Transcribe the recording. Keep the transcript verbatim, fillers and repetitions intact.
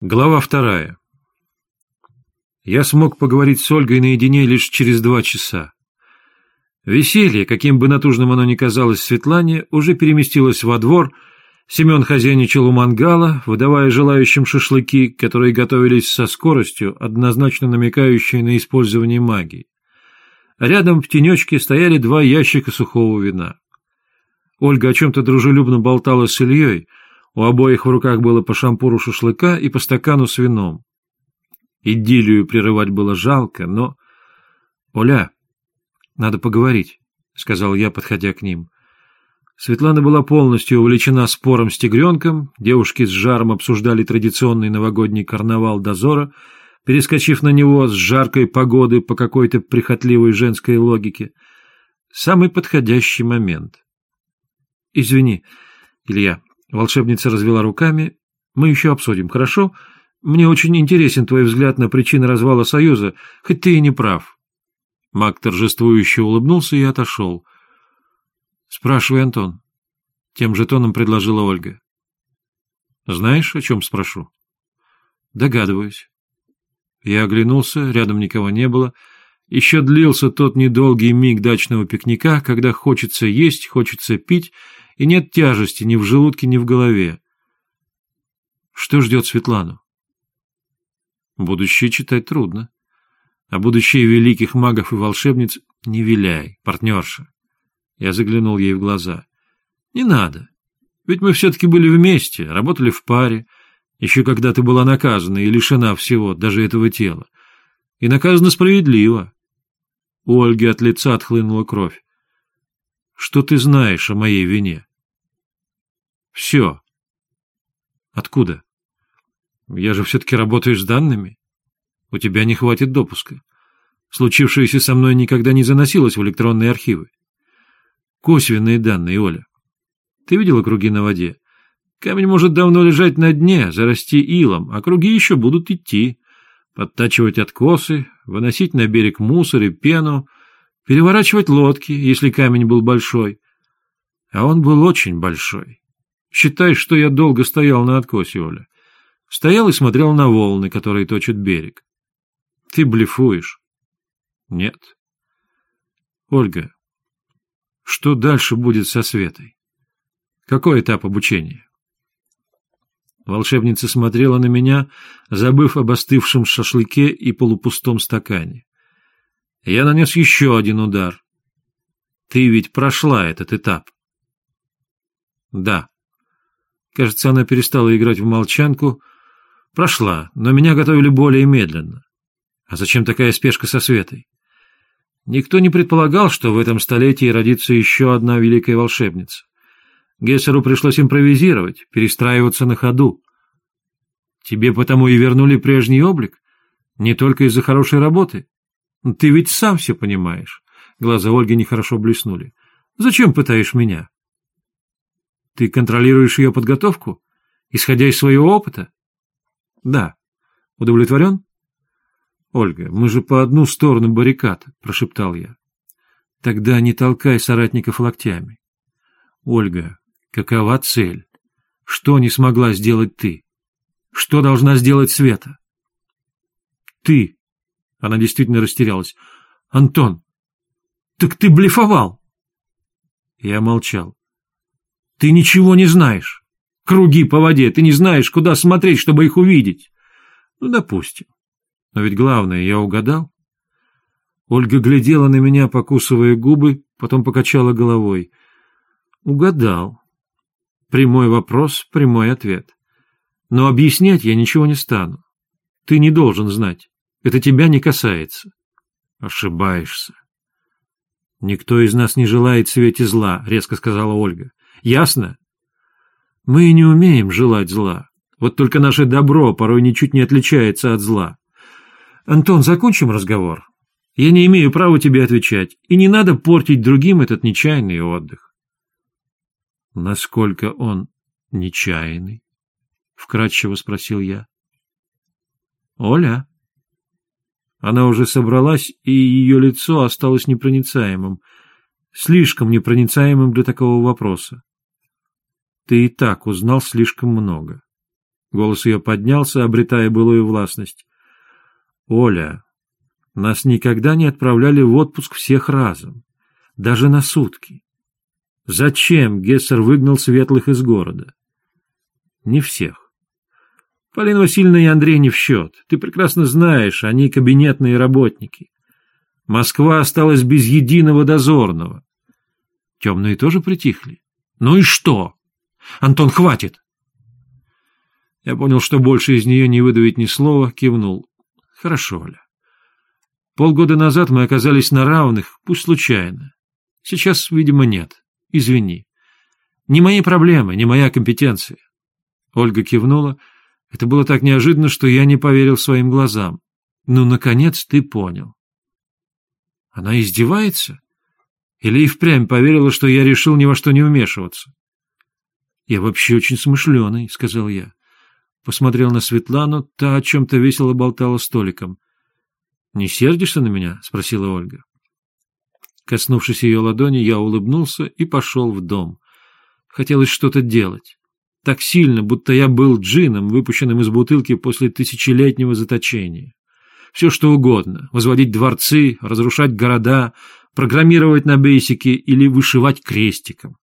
Глава вторая. Я смог поговорить с Ольгой наедине лишь через два часа. Веселье, каким бы натужным оно ни казалось Светлане, уже переместилось во двор. Семен хозяйничал у мангала, выдавая желающим шашлыки, которые готовились со скоростью, однозначно намекающей на использование магии. Рядом в тенечке стояли два ящика сухого вина. Ольга о чем-то дружелюбно болтала с Ильей. У обоих в руках было по шампуру шашлыка и по стакану с вином. Идиллию прерывать было жалко, но... — Оля, надо поговорить, — сказал я, подходя к ним. Светлана была полностью увлечена спором с тигренком, девушки с жаром обсуждали традиционный новогодний карнавал дозора, перескочив на него с жаркой погоды по какой-то прихотливой женской логике. Самый подходящий момент. — Извини, Илья. Волшебница развела руками. «Мы еще обсудим, хорошо? Мне очень интересен твой взгляд на причины развала Союза, хоть ты и не прав». Маг торжествующе улыбнулся и отошел. «Спрашивай, Антон», — тем же тоном предложила Ольга. «Знаешь, о чем спрошу?» «Догадываюсь». Я оглянулся, рядом никого не было. Еще длился тот недолгий миг дачного пикника, когда хочется есть, хочется пить, и нет тяжести ни в желудке, ни в голове. Что ждет Светлану? Будущее читать трудно. А будущее великих магов и волшебниц не виляй, партнерша. Я заглянул ей в глаза. Не надо. Ведь мы все-таки были вместе, работали в паре, еще когда ты была наказана и лишена всего, даже этого тела. И наказана справедливо. У Ольги от лица отхлынула кровь. Что ты знаешь о моей вине? Все. Откуда? Я же все-таки работаю с данными. У тебя не хватит допуска. Случившееся со мной никогда не заносилось в электронные архивы. Косвенные данные, Оля. Ты видела круги на воде? Камень может давно лежать на дне, зарасти илом, а круги еще будут идти. Подтачивать откосы, выносить на берег мусор и пену, переворачивать лодки, если камень был большой. А он был очень большой. Считай, что я долго стоял на откосе, Оля. Стоял и смотрел на волны, которые точат берег. Ты блефуешь. Нет. Ольга, что дальше будет со Светой? Какой этап обучения? Волшебница смотрела на меня, забыв об остывшем шашлыке и полупустом стакане. Я нанес еще один удар. Ты ведь прошла этот этап. Да. Кажется, она перестала играть в молчанку. Прошла, но меня готовили более медленно. А зачем такая спешка со Светой? Никто не предполагал, что в этом столетии родится еще одна великая волшебница. Гессеру пришлось импровизировать, перестраиваться на ходу. Тебе потому и вернули прежний облик? Не только из-за хорошей работы? Ты ведь сам все понимаешь. Глаза Ольги нехорошо блеснули. Зачем пытаешь меня? Ты контролируешь ее подготовку, исходя из своего опыта? Да. Удовлетворен? Ольга, мы же по одну сторону баррикад, прошептал я. Тогда не толкай соратников локтями. Ольга, какова цель? Что не смогла сделать ты? Что должна сделать Света? Ты. Она действительно растерялась. Антон, так ты блефовал. Я молчал. Ты ничего не знаешь. Круги по воде, ты не знаешь, куда смотреть, чтобы их увидеть. Ну, допустим. Но ведь главное, я угадал. Ольга глядела на меня, покусывая губы, потом покачала головой. Угадал. Прямой вопрос, прямой ответ. Но объяснять я ничего не стану. Ты не должен знать. Это тебя не касается. Ошибаешься. Никто из нас не желает Свете зла, резко сказала Ольга. Ясно? Мы не умеем желать зла. Вот только наше добро порой ничуть не отличается от зла. Антон, закончим разговор. Я не имею права тебе отвечать, и не надо портить другим этот нечаянный отдых. Насколько он нечаянный? Вкратчиво спросил я. Оля. Она уже собралась, и ее лицо осталось непроницаемым. Слишком непроницаемым для такого вопроса. Ты и так узнал слишком много. Голос ее поднялся, обретая былую властность. «Оля, нас никогда не отправляли в отпуск всех разом, даже на сутки. Зачем Гессер выгнал светлых из города? Не всех. Полина Васильевна и Андрей не в счет. Ты прекрасно знаешь, они кабинетные работники. Москва осталась без единого дозорного. Темные тоже притихли. Ну и что? Антон, хватит!» Я понял, что больше из нее не выдавить ни слова, кивнул. «Хорошо, Оля. Полгода назад мы оказались на равных, пусть случайно. Сейчас, видимо, нет. Извини. Не мои проблемы, не моя компетенция». Ольга кивнула. Это было так неожиданно, что я не поверил своим глазам. «Ну, наконец, ты понял». Она издевается? Или и впрямь поверила, что я решил ни во что не вмешиваться? «Я вообще очень смышленый», — сказал я. Посмотрел на Светлану, та о чем-то весело болтала столиком. «Не сердишься на меня?» — спросила Ольга. Коснувшись ее ладони, я улыбнулся и пошел в дом. Хотелось что-то делать. Так сильно, будто я был джинном, выпущенным из бутылки после тысячелетнего заточения. Все что угодно — возводить дворцы, разрушать города, программировать на бейсике или вышивать крестиком.